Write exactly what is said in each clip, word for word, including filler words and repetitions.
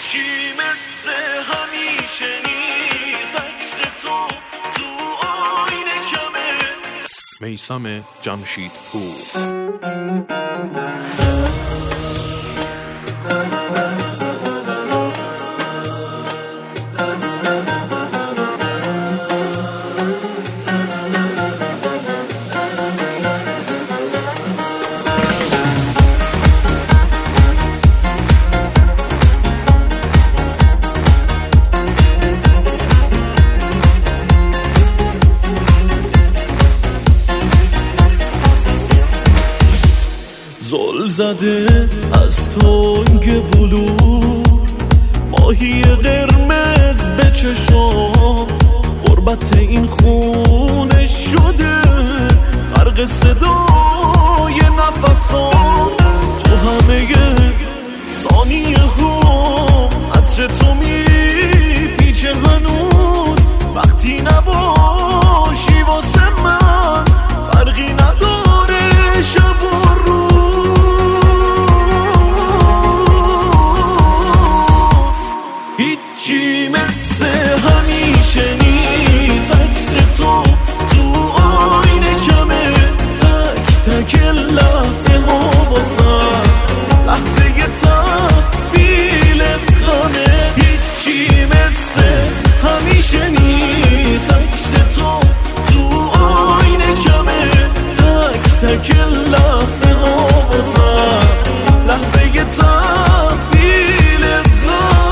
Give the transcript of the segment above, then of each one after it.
هیچی مثل همیشه نیست، عکس تو تو آینه کمه. میثم جمشیدپور. زل زده از تنگ بلور، ماهی قرمز به چشام، غربت این خونه شده غرق صدای نفسام. تو همه ثانیه هم عطر تو میپیچه هنوز، وقتی نباشی واسه من فرقی نداره شب و روز. هیچی مثل همیشه نیست، عکس تو تو آینه کمه. تک تک لحظه ها واسم لحظه تحویل غمه. هیچی مثل همیشه نیست، عکس تو تو آینه کمه. تک تک لحظه ها واسم لحظه تحویل غمه.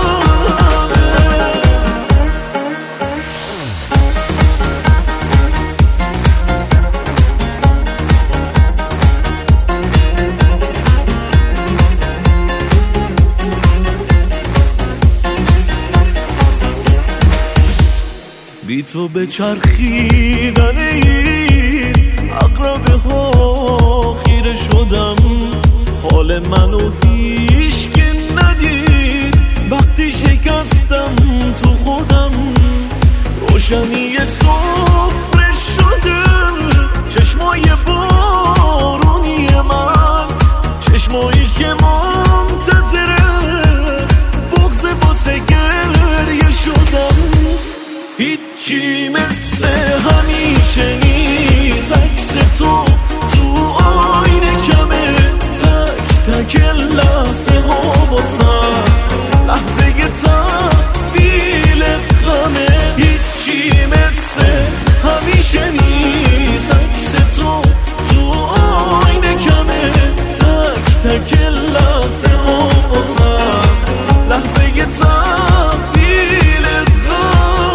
بی تو به چرخیدن این عقربه ها خیره شدم. حال منو هیچ که ندید وقتی شکستم تو خودم. روشنی سفره شده چشمای بارونی من، چشمایی که منتظره بغض واسه گریه شدم. هیچی مثل همیشه نیست، عکس تو تو آینه کمه. تک تک لحظه ها واسم لحظه تحویل غمه. هیچی مثل همیشه نیست، عکس تو تو آینه کمه. تک تک لحظه ها واسم لحظه تحویل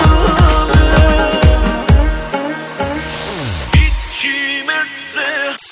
غمه. هیچی مثل